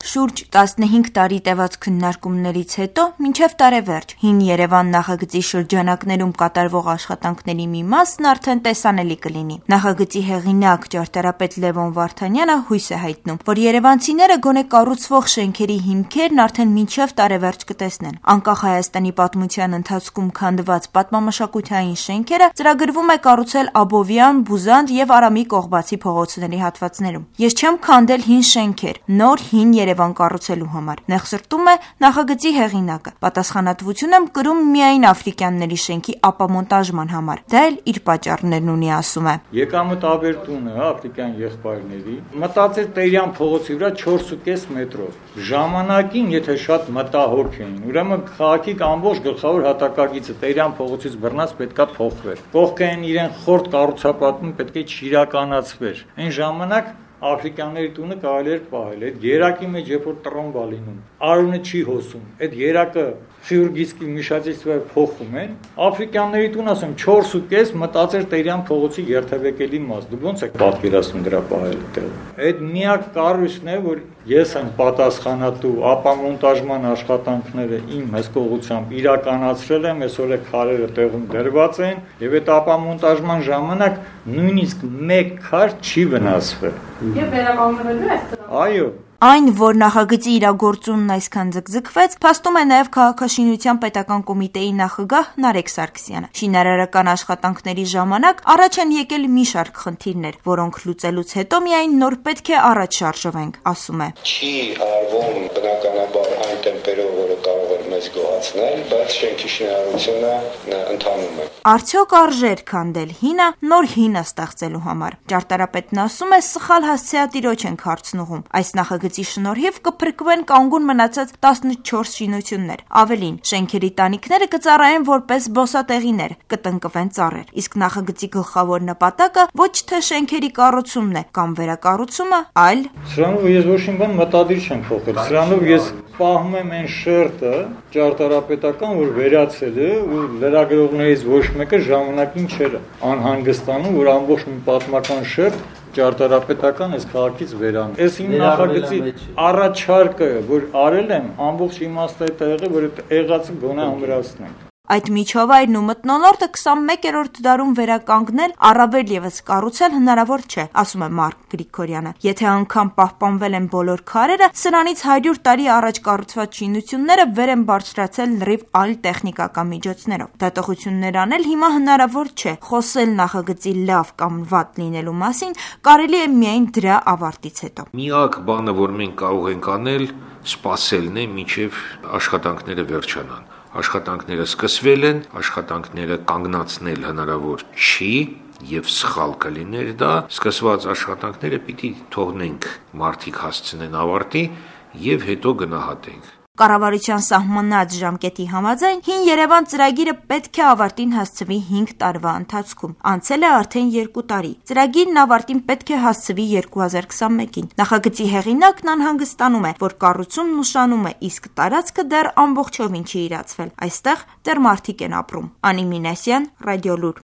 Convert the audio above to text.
Շուրջ 15 տարի տևած քննարկումներից հետո մինչև տարեվերջ հին Երևան նախագծի շրջանակներում կատարվող աշխատանքների մի մասն արդեն տեսանելի կլինի։ Նախագծի հեղինակ ճարտարապետ Լևոն Վարդանյանը հույս է հայտնում, որ երևանցիները գոնե կառուցվող շենքերի հիմքերն արդեն մինչև տարեվերջ կտեսնեն։ Անկախ Հայաստանի պատմության ընթացքում քանդված պատմամշակութային շենքերը ծրագրվում է կառուցել Աբովյան, Բուզանդ եւ Արամի Կողբացի փողոցների հատվածներում։ Ես չեմ քանդել հին շենքեր, նոր հին Երևան կառուցելու համար, նեղսրտում է նախագծի հեղինակը։ Պատասխանատվություն եմ կրում միայն Աֆրիկյանների շենքի ապամոնտաժման համար։ Դա էլ իր պատճառներն ունի, ասում է։ Եկամուտ Աբերտունը աֆրիկյան եղբայրների մտածեր Տերյան փողոցի վրա 4.5 մետրով։ Ժամանակին, եթե շատ մտահոգ էին, ուրեմն քաղաքի ամբողջ գլխավոր հատակագիծը Տերյան փողոցից բռնած պետքա փոխվեր։ Կողքային իրեն խորտ կառուցապատում պետք է չիրականացվեր։ Այն ժամանակ Աֆրիկյանների տունը կարելի էր պահել։ Այդ երակի մեջ երբ որ տրոմբ ա լինում, արունը չի հոսում։ Այդ երակը խիրուրգիստի միշածից փոխում են։ Աֆրիկյանների տուն, ասեմ, 4.5 մտածեր Տերյան փողոցի երթևեկելի մաս։ Դուք ո՞նց եք պատկերացնում դրա պահելու տեղը։ Այդ միակ կառույցն է, որ ես եմ պատասխանատու ապամոնտաժման աշխատանքները իմ հսկողությամբ իրականացրել եմ, այսօր է քարերը տեղում դրված են, եւ այդ ապամոնտաժման ժամանակ նույնիսկ մեկ քար չի վնասվել։ Եվ վերականգնվելու է։ Այո։ Այն, որ նախագծի իրագործումն այսքան ձգձգվեց, փաստում է նաև քաղաքաշինության պետական կոմիտեի նախագահ Նարեկ Սարգսյանը։ Շինարարական աշխատանքների ժամանակ առաջ են եկել մի շարք խնդիրներ, որոնք լուծելուց հետո միայն նոր պետք է առաջ շարժվենք, ասում է։ Չի արվում բնականաբար այն տեմպերով, որը կարող էր մեզ գոհացնել, բայց շենքի շինարարությունը ընթանում է։ Արդյոք արժեր քանդել հինը նոր հինը ստեղծելու համար։ Ճարտարապետն ասում է, սխալ հասցեատիրոջ ենք հարցնուղում։ Այս նախագծի շնորհիվ կփրկվեն կանգուն մնացած 14 շինություններ։ Ավելին, շենքերի տանիքները կծառայեն որպես զբոսատեղիներ, կտնկվեն ծառեր։ Իսկ նախագծի գլխավոր նպատակը ոչ թե շենքերի կառուցումն է կամ վերակառուցումը, այլ Սրանով ես ոչ մի բան մտադիր չեմ փոխել։ Սրանով ես պահում եմ այն շերտը ճարտարապետական, որ վերացել է ու լրագրողներից ոչ մեկը ժամանակին չէր անհանգստանում, որ ամբողջ մի պատմական շերտ ճարտարապետական այս քաղաքից վերան։ Այս իմ նախագծի առաջարկը, որ արել եմ, ամբողջ իմաստը է եղել, որ այդ եղածը գոնե ամրացնենք։ Այդ միջավայրն ու մթնոլորտը 21-րդ դարում վերականգնել, առավել ևս կառուցել հնարավոր չէ, ասում է Մարկ Գրիգորյանը։ Եթե անգամ պահպանվել են բոլոր քարերը, սրանից 100 տարի առաջ կառուցված շինությունները վեր են բարձրացել լրիվ այլ տեխնիկական միջոցներով։ Դատողություններ անել հիմա հնարավոր չէ։ Խոսել նախագծի լավ կամ վատ լինելու մասին կարելի է միայն դրա ավարտից հետո։ Միակ բանը, որ մենք կարող ենք անել, սպասելն է, մինչև աշխատանքները վերջանան։ Աշխատանքները սկսվել են, աշխատանքները կանգնացնել հնարավոր չի եւ սխալ կլիներ դա, սկսված աշխատանքները պիտի թողնենք մարդիկ հասցնեն ավարտի եւ հետո գնահատենք։ Կառավարության սահմանած ժամկետի համաձայն հին Երևան ծրագիրը պետք է ավարտին հասցվի 5 տարվա ընթացքում։ Անցել է արդեն 2 տարի։ Ծրագիրն ավարտին պետք է հասցվի 2021-ին։ Նախագծի հեղինակն անհանգստանում է, որ կառուցումն ուշանում է, իսկ տարածքը դեռ ամբողջովին չի իրացվել։ Այստեղ դեռ մարդիկ են ապրում։ Անի Մինասյան, Ռադիոլուր։